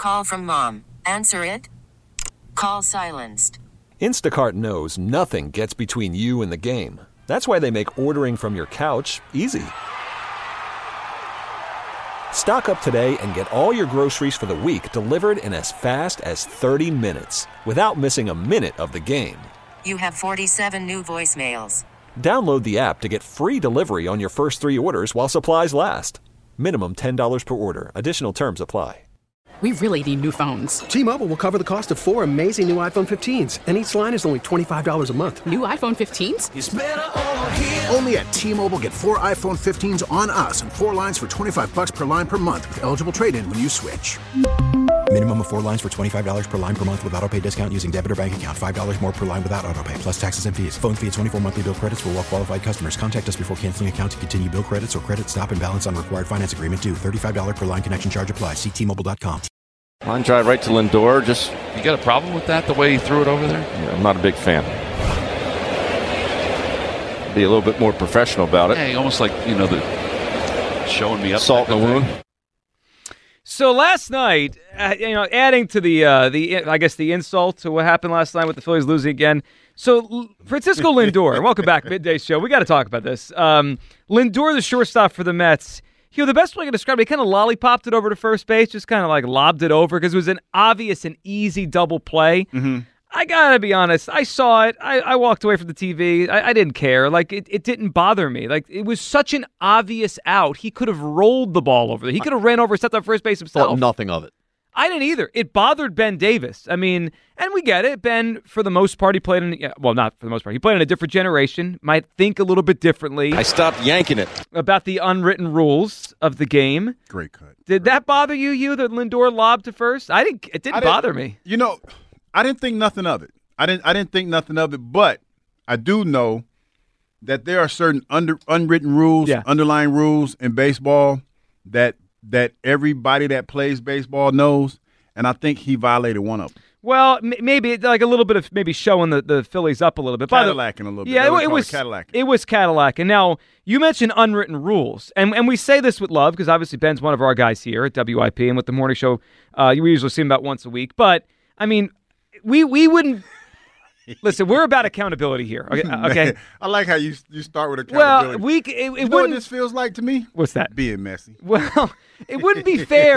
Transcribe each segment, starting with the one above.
Call from mom. Answer it. Call silenced. Instacart knows nothing gets between you and the game. That's why they make ordering from your couch easy. Stock up today and get all your groceries for the week delivered in as fast as 30 minutes without missing a minute of the game. You have 47 new voicemails. Download the app to get free delivery on your first 3 orders while supplies last. Minimum $10 per order. Additional terms apply. We really need new phones. T-Mobile will cover the cost of 4 amazing new iPhone 15s, and each line is only $25 a month. New iPhone 15s? It's better over here. Only at T-Mobile, get 4 iPhone 15s on us and 4 lines for $25 per line per month with eligible trade-in when you switch. Minimum of 4 lines for $25 per line per month with autopay discount using debit or bank account. $5 more per line without autopay, plus taxes and fees. Phone fee at 24 monthly bill credits for well-qualified customers. Contact us before canceling account to continue bill credits or credit stop and balance on required finance agreement due. $35 per line connection charge applies. See T-Mobile.com. Line drive right to Lindor. You got a problem with that, the way he threw it over there? Yeah, I'm not a big fan. Be a little bit more professional about it. Hey, almost like, the showing me up. Salt in the wound. So last night, adding to the I guess the insult to what happened last night with the Phillies losing again. So Francisco Lindor, welcome back, Midday Show. We got to talk about this. Lindor, the shortstop for the Mets. The best way I can describe it, he kind of lollipopped it over to first base, just kind of like lobbed it over because it was an obvious and easy double play. Mm-hmm. I got to be honest. I saw it. I walked away from the TV. I didn't care. Like, it didn't bother me. Like, it was such an obvious out. He could have rolled the ball over there. He could have ran over, stepped on first base himself. Thought nothing of it. I didn't either. It bothered Ben Davis. I mean, and we get it. Ben, for the most part, he played not for the most part. He played in a different generation, might think a little bit differently. I stopped yanking it. About the unwritten rules of the game. Great cut. Did that bother you that Lindor lobbed to first? It didn't bother me. I didn't think nothing of it. I didn't think nothing of it, but I do know that there are certain unwritten rules, underlying rules in baseball that everybody that plays baseball knows, and I think he violated one of them. Well, maybe like a little bit of maybe showing the Phillies up a little bit. Cadillacing a little bit. Yeah, it was Cadillacing. It was Cadillacing. Now, you mentioned unwritten rules, and we say this with love because obviously Ben's one of our guys here at WIP, and with the morning show, we usually see him about once a week. But, I mean, we wouldn't – listen, we're about accountability here. Okay. I like how you start with accountability. Well, you know what this feels like to me? What's that? Being messy. Well, it wouldn't be fair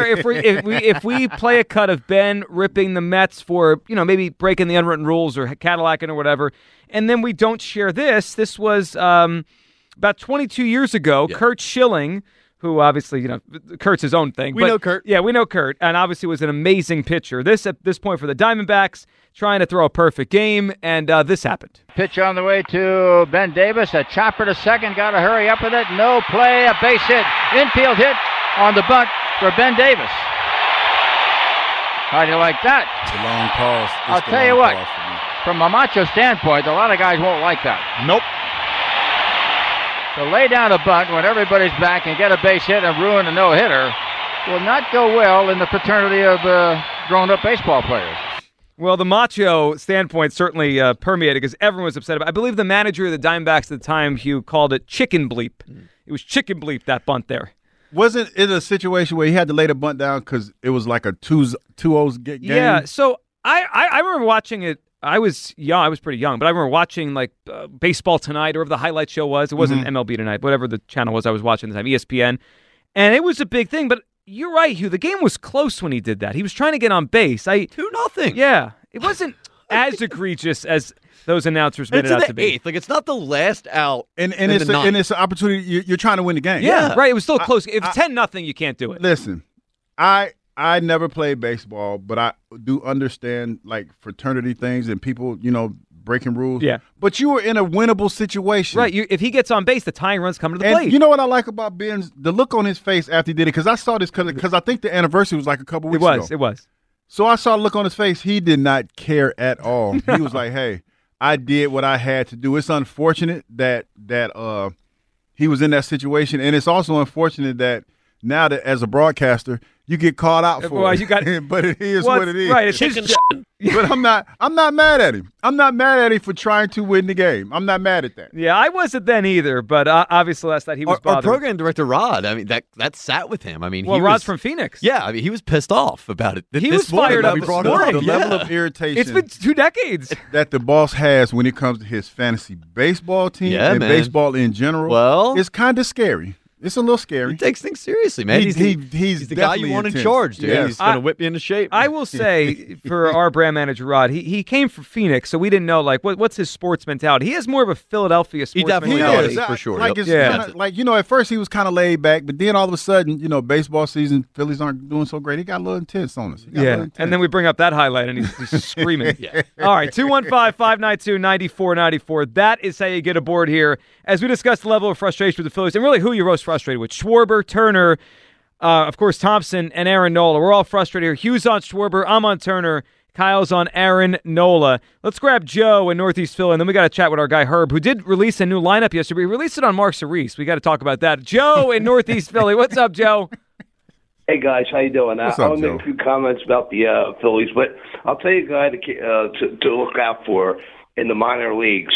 if we play a cut of Ben ripping the Mets for maybe breaking the unwritten rules or Cadillacing or whatever, and then we don't share this. This was about 22 years ago. Yeah. Curt Schilling, who obviously, Kurt's his own thing. We know Kurt. Yeah, we know Kurt, and obviously was an amazing pitcher. At this point for the Diamondbacks, trying to throw a perfect game, and this happened. Pitch on the way to Ben Davis, a chopper to second, got to hurry up with it, no play, a base hit, infield hit on the bunt for Ben Davis. How do you like that? It's a long pause. I'll tell you what, from a macho standpoint, a lot of guys won't like that. Nope. To lay down a bunt when everybody's back and get a base hit and ruin a no-hitter will not go well in the fraternity of grown-up baseball players. Well, the macho standpoint certainly permeated because everyone was upset about it. I believe the manager of the Diamondbacks at the time, Hugh, called it chicken bleep. It was chicken bleep, that bunt there. Wasn't it a situation where he had to lay the bunt down because it was like a 2-0 game? Yeah, so I remember watching it. I was young. I was pretty young, but I remember watching like Baseball Tonight or whatever the highlight show was. It wasn't MLB Tonight, whatever the channel was I was watching at the time, ESPN. And it was a big thing, but you're right, Hugh. The game was close when he did that. He was trying to get on base. 2-0. Yeah. It wasn't as egregious as those announcers made it out to be. Eighth. Like, it's not the last out. And it's an opportunity. You're trying to win the game. Yeah, right. It was still close. If it's 10-0, you can't do it. Listen, I never played baseball, but I do understand like fraternity things and people, breaking rules. Yeah. But you were in a winnable situation. Right. If he gets on base, the tying run's coming to the plate. You know what I like about Ben's? The look on his face after he did it, because I saw this because I think the anniversary was like a couple weeks ago. It was. So I saw the look on his face. He did not care at all. He was like, hey, I did what I had to do. It's unfortunate that he was in that situation, and it's also unfortunate that now that as a broadcaster, you get called out for it. You got, but it is what it is. Right, it's his job. But I'm not mad at him. I'm not mad at him for trying to win the game. I'm not mad at that. Yeah, I wasn't then either, but obviously last night he was bothered. Our program director, Rod, I mean, that sat with him. I mean, Rod's from Phoenix. Yeah, I mean, he was pissed off about it. He was fired up. The level of irritation. It's been 2 decades. That the boss has when it comes to his fantasy baseball team and baseball in general. Well, it's kind of scary. It's a little scary. He takes things seriously, man. He's the guy you want in charge, dude. He's going to whip you into shape. I will say, for our brand manager, Rod, he came from Phoenix, so we didn't know, like, what's his sports mentality. He has more of a Philadelphia sports mentality. He is, for sure. Like, at first he was kind of laid back, but then all of a sudden, baseball season, Phillies aren't doing so great. He got a little intense on us. And then we bring up that highlight, and he's screaming. All right, 215-592-9494. That is how you get aboard here. As we discuss the level of frustration with the Phillies, and really who you're most frustrated with. Schwarber, Turner, of course, Thompson, and Aaron Nola. We're all frustrated here. Hugh's on Schwarber. I'm on Turner. Kyle's on Aaron Nola. Let's grab Joe in Northeast Philly, and then we got to chat with our guy Herb, who did release a new lineup yesterday. He released it on Mark Cerise. We got to talk about that. Joe in Northeast Philly. What's up, Joe? Hey, guys. How you doing? What's I up, want to make a few comments about the Phillies, but I'll tell you a guy to look out for in the minor leagues.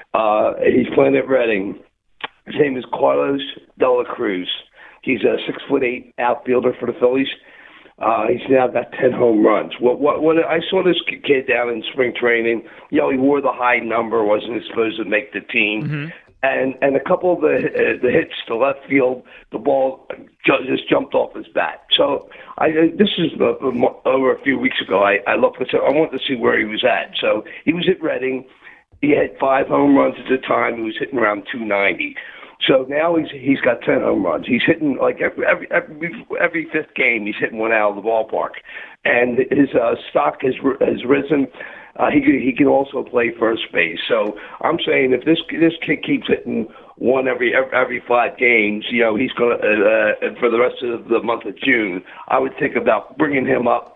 He's playing at Reading. His name is Carlos De La Cruz. He's a 6'8" outfielder for the Phillies. He's now got 10 home runs. When I saw this kid down in spring training, he wore the high number, wasn't supposed to make the team. And a couple of the hits to left field, the ball just jumped off his bat. So this is over a few weeks ago. I looked and said I wanted to see where he was at. So he was at Reading. He had 5 home runs at the time. He was hitting around 290. So now he's got 10 home runs. He's hitting like every fifth game. He's hitting one out of the ballpark, and his stock has risen. He can also play first base. So I'm saying if this kid keeps hitting one every 5 games, he's going to for the rest of the month of June. I would think about bringing him up.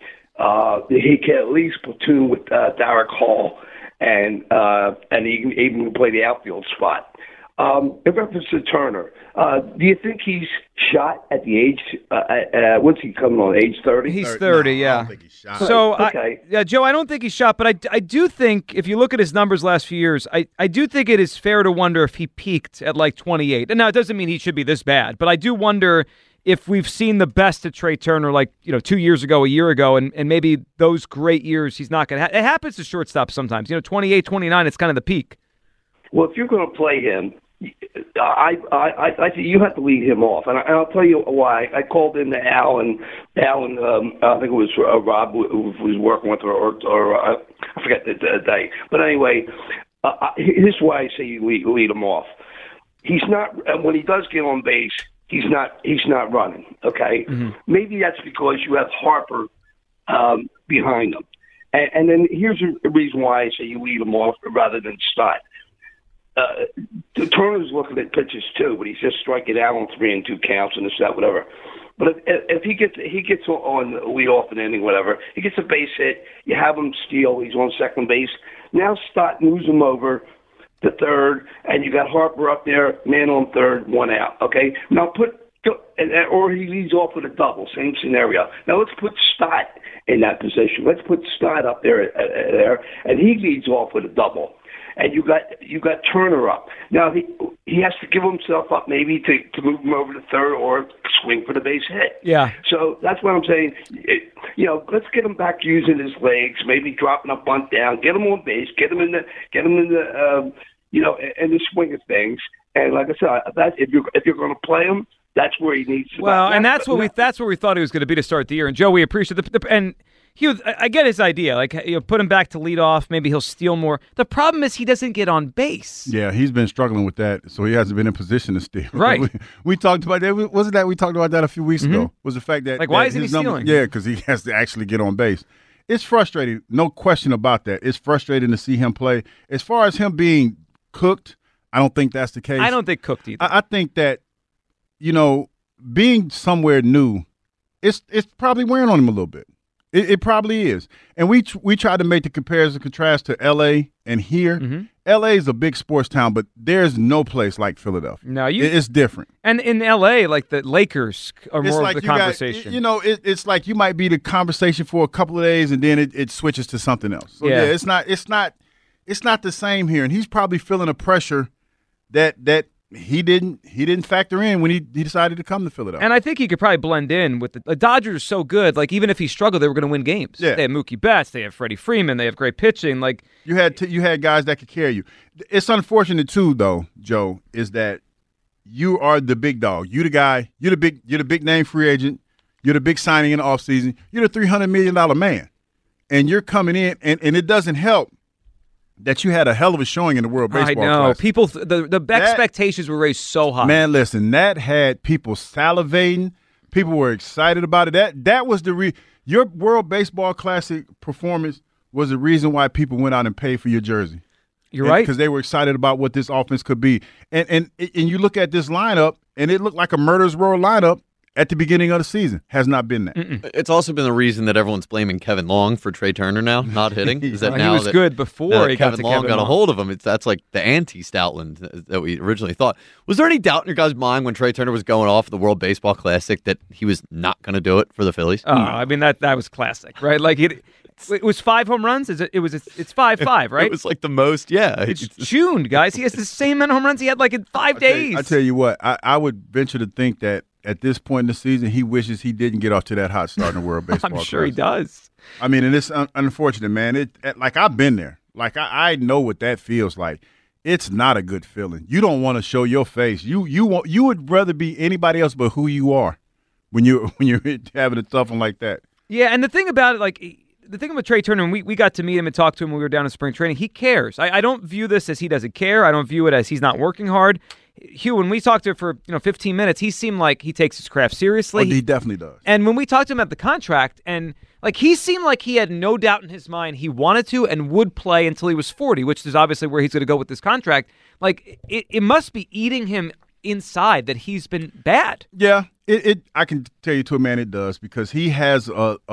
He can at least platoon with Derek Hall, and he can even play the outfield spot. In reference to Turner, do you think he's shot at the age? What's he coming on? Age 30? He's 30, yeah. I don't think he's shot. So, okay. Joe, I don't think he's shot, but I do think if you look at his numbers last few years, I do think it is fair to wonder if he peaked at like 28. And now it doesn't mean he should be this bad, but I do wonder if we've seen the best of Trey Turner 2 years ago, a year ago, and maybe those great years he's not going to have. It happens to shortstops sometimes. 28, 29, it's kind of the peak. Well, if you're going to play him, I think you have to lead him off, and I'll tell you why. I called in to Alan. I think it was Rob who was working with her, or I forget the day. But anyway, here's why I say you lead him off. He's not when he does get on base. He's not running. Okay, Maybe that's because you have Harper behind him, and then here's the reason why I say you lead him off rather than Stott. Turner's looking at pitches too, but he's just striking out on 3 and 2 counts and this, that, whatever. But if he gets on lead off an inning, whatever, he gets a base hit, you have him steal, he's on second base. Now Stott moves him over to third, and you got Harper up there, man on third, 1 out. Okay, now or he leads off with a double, same scenario. Now let's put Stott in that position. Let's put Stott up there, and he leads off with a double. And you got Turner up. Now he has to give himself up maybe to move him over to third or swing for the base hit. Yeah. So that's what I'm saying. Let's get him back using his legs, maybe dropping a bunt down, get him on base, get him in the in the swing of things. And like I said, if you're going to play him, that's where he needs to. Well, and that's where we thought he was going to be to start the year. And Joe, we appreciate and Hugh, I get his idea. Like, put him back to lead off. Maybe he'll steal more. The problem is he doesn't get on base. Yeah, he's been struggling with that, so he hasn't been in position to steal. Right. We talked about that. Wasn't that we talked about that a few weeks ago? Was the fact that why isn't he stealing? Yeah, because he has to actually get on base. It's frustrating, no question about that. It's frustrating to see him play. As far as him being cooked, I don't think that's the case. I don't think cooked either. I think that being somewhere new, it's probably wearing on him a little bit. It probably is. And we tried to make the comparison and contrast to L.A. and here, L.A. is a big sports town, but there's no place like Philadelphia. No, it's different. And in L.A., like the Lakers are more of the conversation. It's like you might be the conversation for a couple of days, and then it switches to something else. So yeah, it's not the same here, and he's probably feeling a pressure that he didn't factor in when he decided to come to Philadelphia. And I think he could probably blend in with the Dodgers are so good. Like, even if he struggled, they were going to win games. Yeah. They have Mookie Betts. They have Freddie Freeman. They have great pitching. Like, you had guys that could carry you. It's unfortunate too, though, Joe, is that you are the big dog. You the guy. You're the big name free agent. You're the big signing in the offseason. You're the $300 million man, and you're coming in, and it doesn't help that you had a hell of a showing in the World Baseball Classic. I know. Classic. People, the expectations were raised so high. Man, listen, that had people salivating. People were excited about it. That was your World Baseball Classic performance was the reason why people went out and paid for your jersey. You're right. Because they were excited about what this offense could be. And you look at this lineup, and it looked like a murderer's row lineup at the beginning of the season. Has not been that. It's also been the reason that everyone's blaming Kevin Long for Trey Turner now not hitting. Is that he was good before he Kevin Long got a hold of him. That's like the anti-Stoutland that we originally thought. Was there any doubt in your guys' mind when Trey Turner was going off the World Baseball Classic that he was not going to do it for the Phillies? Oh, I mean that was classic, right? Like it was 5 home runs. It's 5-5, right? It was like the most. Yeah, it's June, guys. He has the same amount of home runs he had like in 5 days. I tell you what, I would venture to think that at this point in the season, he wishes he didn't get off to that hot start in the World Baseball I'm sure Classic. he does. I mean, and it's unfortunate, man. Like I've been there. Like I know what that feels like. It's not a good feeling. You don't want to show your face. You would rather be anybody else but who you are when you're having a tough one like that. Yeah, and the thing about it, like the thing about Trey Turner, and we got to meet him and talk to him when we were down in spring training. He cares. I don't view this as he doesn't care. I don't view it as he's not working hard. Hugh, when we talked to him for 15 minutes, he seemed like he takes his craft seriously. Oh, he definitely does. And when we talked to him about the contract, and like he seemed like he had no doubt in his mind he wanted to and would play until he was 40, which is obviously where he's going to go with this contract. Like it must be eating him inside that he's been bad. Yeah, I can tell you to a man it does, because he has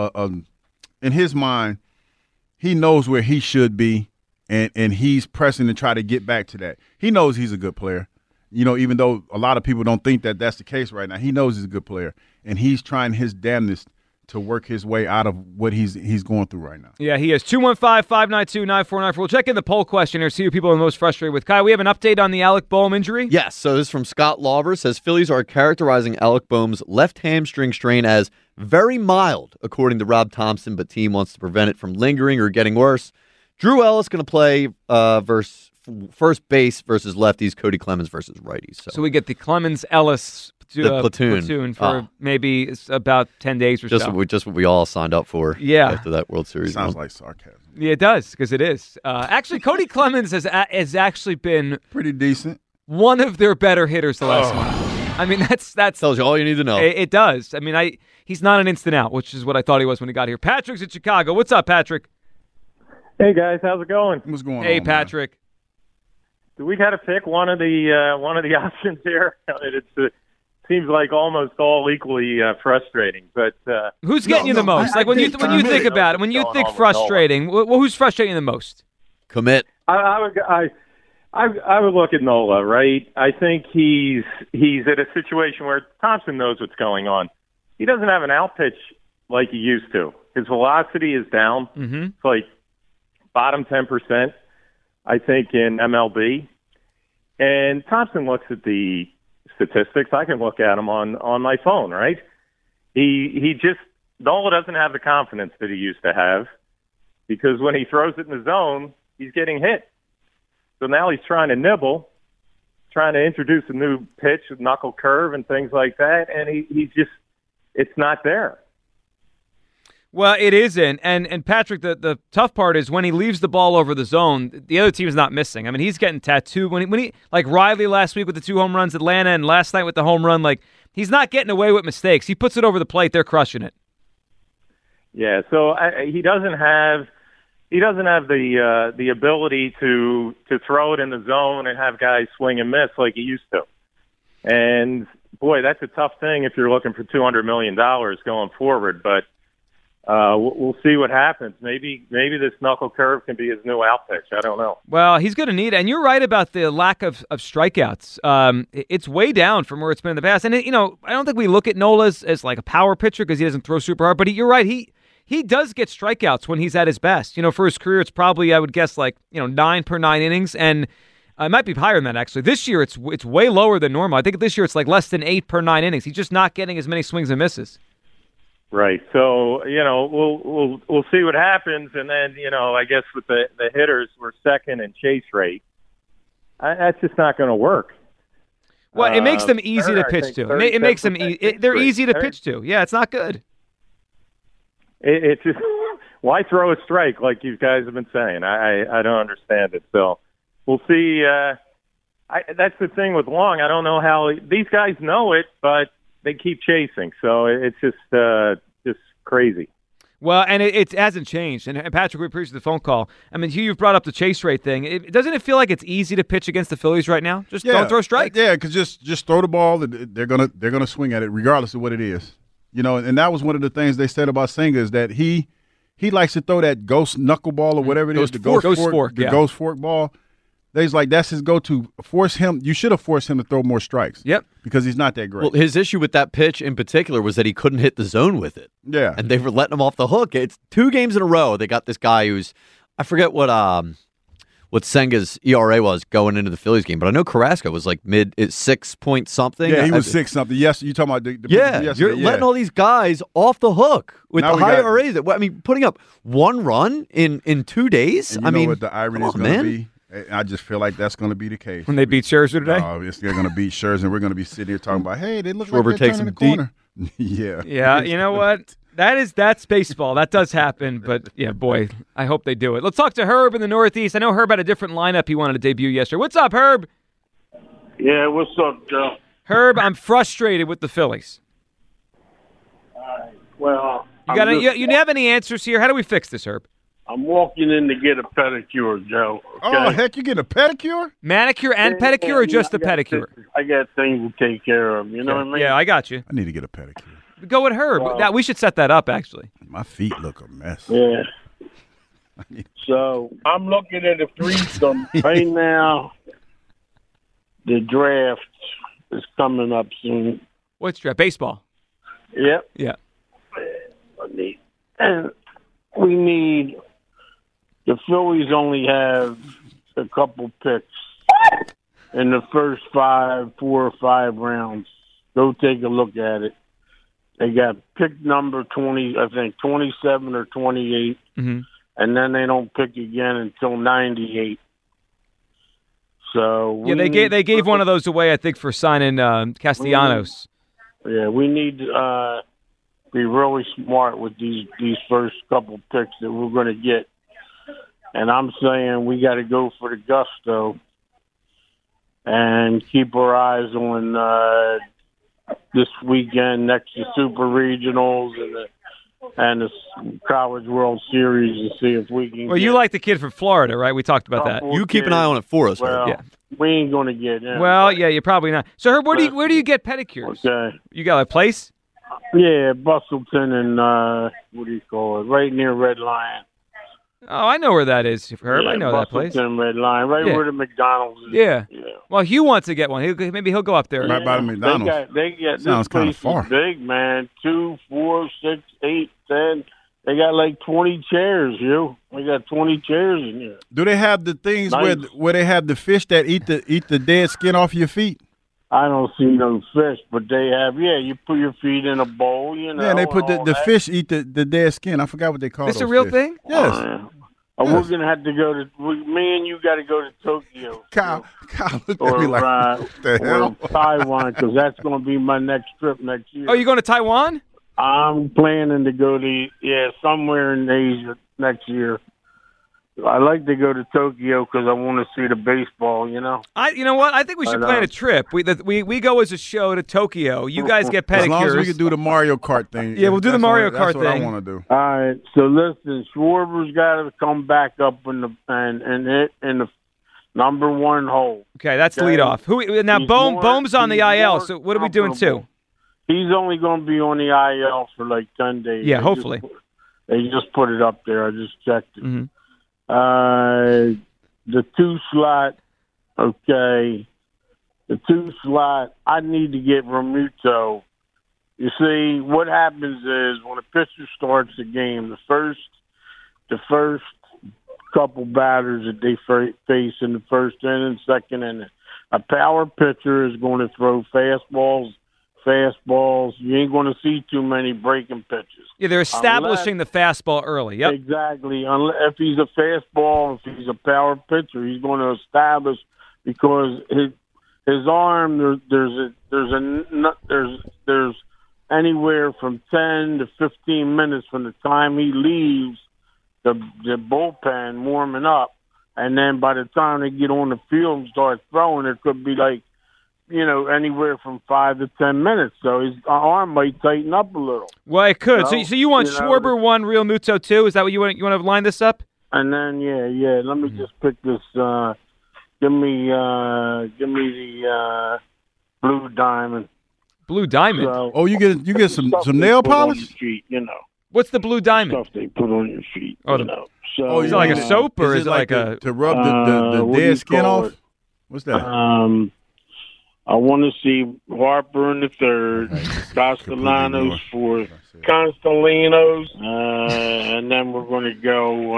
in his mind, he knows where he should be, and he's pressing to try to get back to that. He knows he's a good player. Even though a lot of people don't think that that's the case right now, he knows he's a good player, and he's trying his damnedest to work his way out of what he's going through right now. Yeah, he is. 215-592-9494. We'll check in the poll question here, see who people are most frustrated with. Kai, we have an update on the Alec Boehm injury? Yes, so this is from Scott Lauber. Says Phillies are characterizing Alec Boehm's left hamstring strain as very mild, according to Rob Thompson, but team wants to prevent it from lingering or getting worse. Drew Ellis going to play versus first base versus lefties, Cody Clemens versus righties. So we get the Clemens-Ellis platoon for maybe about 10 days or so. Just what we all signed up for after that World Series. Sounds like sarcasm. Yeah, it does, because it is. Actually, Cody Clemens has actually been pretty decent. One of their better hitters the last month. I mean, that's tells you all you need to know. It does. I mean, he's not an instant out, which is what I thought he was when he got here. Patrick's in Chicago. What's up, Patrick? Hey guys, how's it going? What's going on? Hey, Patrick. Man? Do we got to pick one of the options here? It seems like almost all equally frustrating. But who's getting you the most? Like when you think about it, when you think frustrating, who's frustrating the most? Commit. I would look at Nola, right? I think he's at a situation where Thompson knows what's going on. He doesn't have an out pitch like he used to. His velocity is down. Mm-hmm. It's like bottom 10%. I think, in MLB. And Thompson looks at the statistics. I can look at them on my phone, right? Nola doesn't have the confidence that he used to have, because when he throws it in the zone, he's getting hit. So now he's trying to nibble, trying to introduce a new pitch with knuckle curve and things like that, and it's not there. Well, it isn't. And Patrick, the tough part is when he leaves the ball over the zone, the other team is not missing. I mean, he's getting tattooed. When he like Riley last week with the 2 home runs, Atlanta, and last night with the home run, like he's not getting away with mistakes. He puts it over the plate, they're crushing it. Yeah, so he doesn't have the ability to throw it in the zone and have guys swing and miss like he used to. And boy, that's a tough thing if you're looking for $200 million going forward. But we'll see what happens. Maybe this knuckle curve can be his new out pitch. I don't know. Well, he's going to need it. And you're right about the lack of strikeouts. It's way down from where it's been in the past. And, I don't think we look at Nola as like a power pitcher because he doesn't throw super hard. But you're right. He does get strikeouts when he's at his best. For his career, it's probably, I would guess, 9 per 9 innings. And it might be higher than that, actually. This year, it's way lower than normal. I think this year it's less than 8 per 9 innings. He's just not getting as many swings and misses. Right. So, we'll see what happens. And then, I guess with the hitters, we're second in chase rate. That's just not going to work. Well, it makes them easy to pitch to. It makes them they're easy to pitch to. Yeah, it's not good. It's just, why throw a strike like you guys have been saying? I don't understand it. So we'll see. That's the thing with Long. I don't know how these guys know it, but they keep chasing. So it's just crazy. Well, and it hasn't changed. And Patrick, we appreciate the phone call. I mean, Hugh, you've brought up the chase rate thing. Doesn't it feel like it's easy to pitch against the Phillies right now? Just don't throw strikes. Yeah, because just throw the ball. They're gonna swing at it regardless of what it is. And that was one of the things they said about Senga is that he likes to throw that ghost knuckleball or whatever it is, the ghost fork ball. They's like, that's his go-to. Force him. You should have forced him to throw more strikes. Yep. Because he's not that great. Well, his issue with that pitch in particular was that he couldn't hit the zone with it. Yeah. And they were letting him off the hook. It's 2 games in a row. They got this guy who's, I forget what Senga's ERA was going into the Phillies game, but I know Carrasco was like 6 point something. Yeah, he was 6 something. Yes, you talking about the you're letting all these guys off the hook with the high ERAs. Putting up 1 run in 2 days. And you know what the irony is going to be? I just feel like that's going to be the case. When they beat Scherzer today? They're going to beat Scherzer, and we're going to be sitting here talking about, hey, they look Schwarber like they're takes turning the him corner. Yeah. Yeah, you know what? That's baseball. That does happen, but yeah, boy, I hope they do it. Let's talk to Herb in the Northeast. I know Herb had a different lineup he wanted to debut yesterday. What's up, Herb? Yeah, what's up, Joe? Herb, I'm frustrated with the Phillies. Well, you have any answers here? How do we fix this, Herb? I'm walking in to get a pedicure, Joe. Okay? Oh, heck, you get a pedicure? Manicure and pedicure or just a pedicure? I got things to take care of, you know what I mean? Yeah, I got you. I need to get a pedicure. Go with Herb. We should set that up, actually. My feet look a mess. Yeah. So I'm looking at the threesome right now. The draft is coming up soon. What's draft? Baseball? Yep. Yeah. And we need... The Phillies only have a couple picks in the first 4 or 5 rounds. Go take a look at it. They got pick number 20, I think 27 or 28, and then they don't pick again until 98. So they gave one of those away, I think, for signing Castellanos. We need to be really smart with these first couple picks that we're going to get. And I'm saying we got to go for the gusto and keep our eyes on this weekend next to Super Regionals and the College World Series to see if we can. Well, you like the kid from Florida, right? We talked about that. You keep an eye on it for us. Well, yeah. We ain't going to get in. Well, yeah, you're probably not. So, Herb, where do you get pedicures? Okay. You got a place? Yeah, Bustleton and what do you call it? Right near Red Lion. Oh, I know where that is, Herb. Yeah, I know that place. Red Line, right where the McDonald's is. Yeah. Well, Hugh wants to get one. Maybe he'll go up there. Right by the McDonald's. They got sounds kind of far. Big, man. 2, 4, 6, 8, 10. They got like 20 chairs, Hugh. They got 20 chairs in here. Do they have the things where they have the fish that eat the dead skin off your feet? I don't see no fish, but they have. Yeah, you put your feet in a bowl, you know. Yeah, they put the fish eat the dead skin. I forgot what they call it. This a real thing? Yes. We're going to have to go to, me and you got to go to Tokyo. Kyle looked at me like, what the hell? Or Taiwan, because that's going to be my next trip next year. Oh, you going to Taiwan? I'm planning to go to, somewhere in Asia next year. I like to go to Tokyo because I want to see the baseball, you know. You know what? I think we should plan a trip. We go as a show to Tokyo. You guys get pedicures. As long as we can do the Mario Kart thing. Yeah, we'll do the Mario Kart thing. That's what I want to do. All right. So listen, Schwarber's got to come back up in the number 1 hole. Okay, that's lead off. Now Bohm's on the IL. So what are we doing too? He's only going to be on the IL for like 10 days. Yeah, hopefully. They just put it up there. I just checked it. Mm-hmm. The 2-slot, okay. The 2-slot, I need to get Realmuto. You see, what happens is when a pitcher starts the game, the first couple batters that they face in the first inning, second inning, a power pitcher is going to throw fastballs. You ain't going to see too many breaking pitches. Yeah, they're establishing the fastball early. Yep. Exactly. If he's a fastball, if he's a power pitcher, he's going to establish because his arm. There's anywhere from 10 to 15 minutes from the time he leaves the bullpen warming up, and then by the time they get on the field and start throwing, it could be like, anywhere from 5 to 10 minutes. So his arm might tighten up a little. Well, it could. So you want Schwarber 1, Realmuto 2? Is that what you want? You want to line this up? And then yeah. Let me just pick this. Give me the Blue Diamond. Blue Diamond. So, you get some nail polish. Feet, What's the Blue Diamond? Stuff they put on your feet. So is it like a soap or is it like a to rub the dead skin off? What's that? I want to see Harper in the third, Castellanos for Constellanos, and then we're going to go.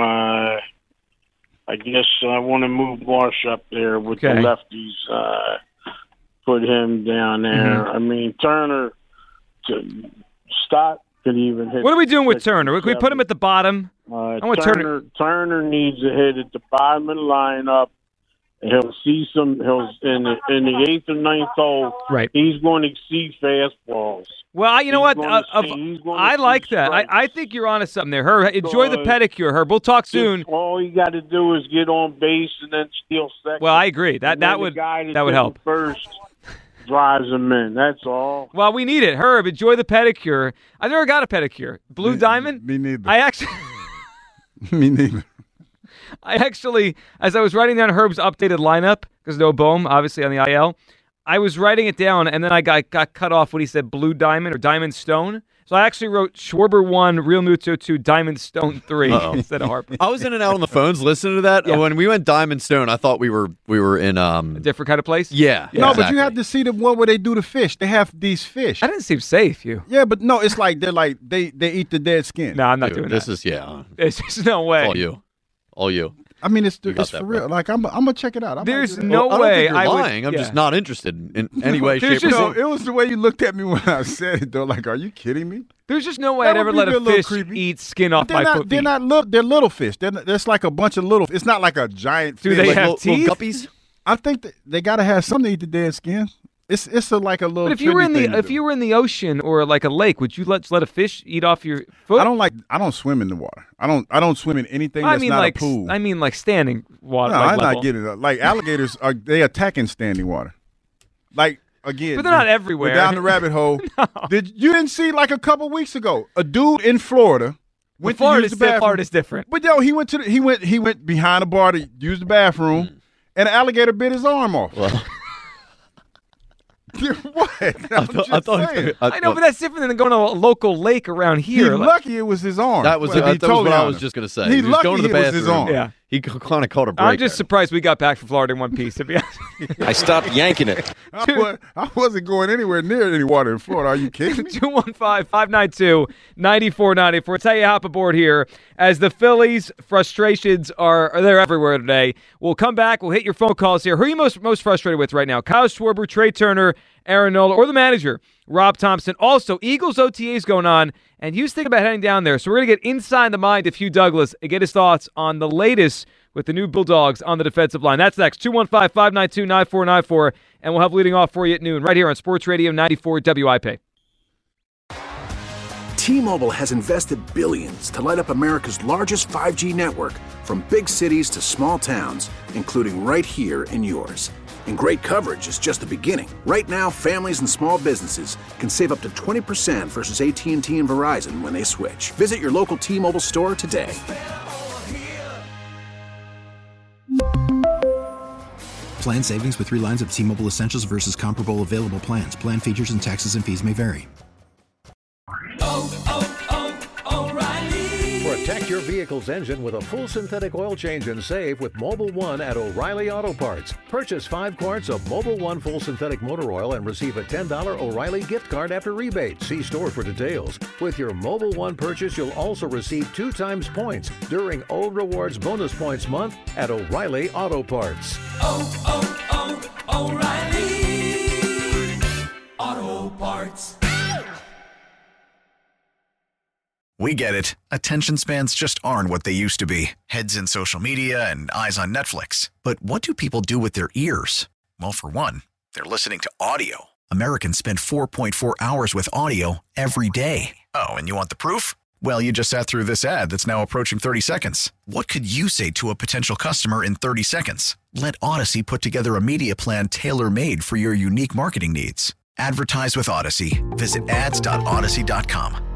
I guess I want to move Marsh up there with the lefties. Put him down there. Mm-hmm. I mean, Turner, Stott could even hit. What are we doing with Turner? Can we put him at the bottom? I want Turner needs to hit at the bottom of the lineup. He'll see some. In the 8th or 9th hole. Right. He's going to see fastballs. Well, you know what? I like that. I think you're onto something there. Herb, enjoy the pedicure, Herb. We'll talk soon. All you got to do is get on base and then steal second. Well, I agree. That would help. First drives him in. That's all. Well, we need it. Herb, enjoy the pedicure. I never got a pedicure. Blue Diamond? Me neither. Me neither. I actually, as I was writing down Herb's updated lineup, because no Bohm, obviously on the IL, I was writing it down, and then I got cut off when he said Blue Diamond or Diamond Stone. So I actually wrote Schwarber 1, Realmuto 2, Diamond Stone 3 instead of Harper. I was in and out on the phones listening to that. Yeah. When we went Diamond Stone, I thought we were in a different kind of place. Yeah. No, exactly. But you have to see the one where they do the fish. They have these fish. That didn't seem safe, you. Yeah, but no, it's like they eat the dead skin. No, I'm not doing this. This is There's just no way. All you. I mean, it's for real. Like I'm gonna check it out. There's no way. I don't think you're lying. I'm just not interested in any way, shape, or form. It was the way you looked at me when I said it, though. Like, are you kidding me? There's just no way I'd ever let a fish eat skin off my foot. They're not. They're little fish. There's like a bunch of little. It's not like a giant. Do fish. they like have teeth? Little guppies? I think they gotta have something to eat the dead skin. It's like a little. But if you were in the ocean or like a lake, would you let a fish eat off your foot? I don't swim in the water. I don't swim in anything that's not a pool. I mean, like standing water. No, like I'm level. not getting it. Like alligators they attack in standing water. Like again, but they're not everywhere. Down the rabbit hole. No. You didn't see like a couple weeks ago a dude in Florida. Florida's different. But he went behind the bar to use the bathroom, and an alligator bit his arm off. Well. What? I know, but that's different than going to a local lake around here. He's lucky it was his arm. That was what I was just going to say. He's he was lucky going to the bathroom. It was his arm. Yeah. He kind of caught a break. I'm just surprised we got back from Florida in one piece, to be honest. I stopped yanking it. I wasn't going anywhere near any water in Florida. Are you kidding me? 215-592-9494. It's how you hop aboard here. As the Phillies' frustrations they're everywhere today. We'll come back. We'll hit your phone calls here. Who are you most frustrated with right now? Kyle Schwarber, Trey Turner, Aaron Nola, or the manager, Rob Thompson. Also, Eagles OTAs going on, and Hugh's thinking about heading down there. So we're going to get inside the mind of Hugh Douglas and get his thoughts on the latest with the new Bulldogs on the defensive line. That's next, 215-592-9494, and we'll have leading off for you at noon right here on Sports Radio 94 WIP. T-Mobile has invested billions to light up America's largest 5G network, from big cities to small towns, including right here in yours. And great coverage is just the beginning. Right now, families and small businesses can save up to 20% versus AT&T and Verizon when they switch. Visit your local T-Mobile store today. Plan savings with 3 lines of T-Mobile Essentials versus comparable available plans. Plan features and taxes and fees may vary. Protect your vehicle's engine with a full synthetic oil change and save with Mobil 1 at O'Reilly Auto Parts. Purchase 5 quarts of Mobil 1 full synthetic motor oil and receive a $10 O'Reilly gift card after rebate. See store for details. With your Mobil 1 purchase, you'll also receive 2 times points during Old Rewards Bonus Points Month at O'Reilly Auto Parts. O'Reilly Auto Parts. We get it. Attention spans just aren't what they used to be. Heads in social media and eyes on Netflix. But what do people do with their ears? Well, for one, they're listening to audio. Americans spend 4.4 hours with audio every day. Oh, and you want the proof? Well, you just sat through this ad that's now approaching 30 seconds. What could you say to a potential customer in 30 seconds? Let Odyssey put together a media plan tailor-made for your unique marketing needs. Advertise with Odyssey. Visit ads.odyssey.com.